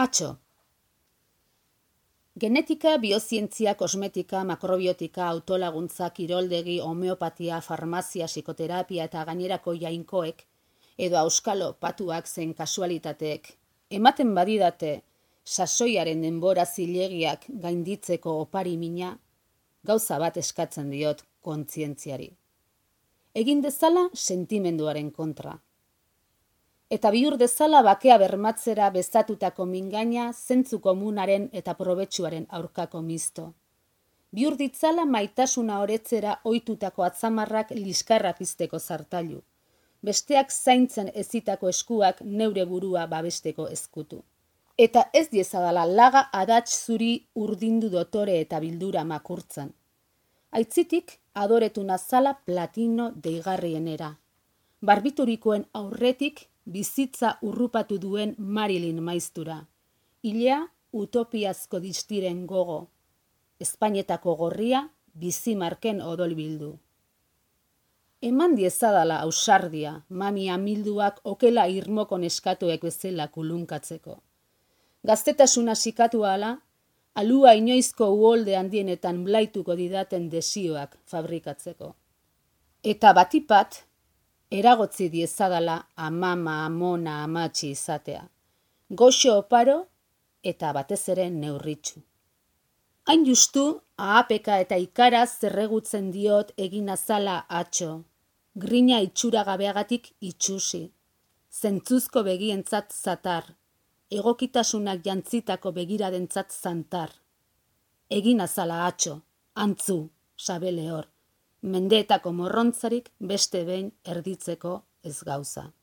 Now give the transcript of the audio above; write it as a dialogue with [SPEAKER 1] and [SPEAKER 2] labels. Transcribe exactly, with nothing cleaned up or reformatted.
[SPEAKER 1] Atxo. Genetika, biozientzia, kosmetika, makrobiotika, autolaguntza, kiroldegi, homeopatia, farmazia, psikoterapia eta gainerako jainkoek, edo auskalo patuak zen kasualitateek, ematen badidate sasoiaren denbora zilegiak gainditzeko opari mina, gauza bat eskatzen diot kontzientziari. Egin dezala sentimenduaren kontra. Eta bihur dezala bakea bermatzera bezatutako mingaina zentzu komunaren eta probetsuaren aurkako misto. Bihur ditzala maitasuna oretzera ohitutako atzamarrak liskarra pizteko zartailu. Besteak zaintzen ezitako eskuak neure burua babesteko ezkutu. Eta ez diezadala laga adats zuri urdindu dotore eta bildura makurtzen. Aitzitik adoretu nazala platino deigarrienera. Barbiturikoen aurretik bizitza urrupatu duen Marilyn maiztura. Ilea utopiazko distiren gogo. Espainetako gorria bizimarken odol bildu. Eman diezadala ausardia, mami amilduak okela irmokon eskatuek bezala kulunkatzeko. Gaztetasuna sikatu ala, alua inoizko uholde handienetan blaituko didaten desioak fabrikatzeko. Eta batipat, eragotzi diezadala amama, amona, amatxi izatea. Goxo oparo eta batez ere neurritxu. Hain justu, ahapeka eta ikara zerregutzen diot egin azala atxo. Grina itxuragabeagatik itxusi. Zentzuzko begientzat zatar. Egokitasunak jantzitako begiradentzat zantar. Egin azala atxo, antzu, sabele hor. Mendeetako morrontzarik beste behin erditzeko ez gauza.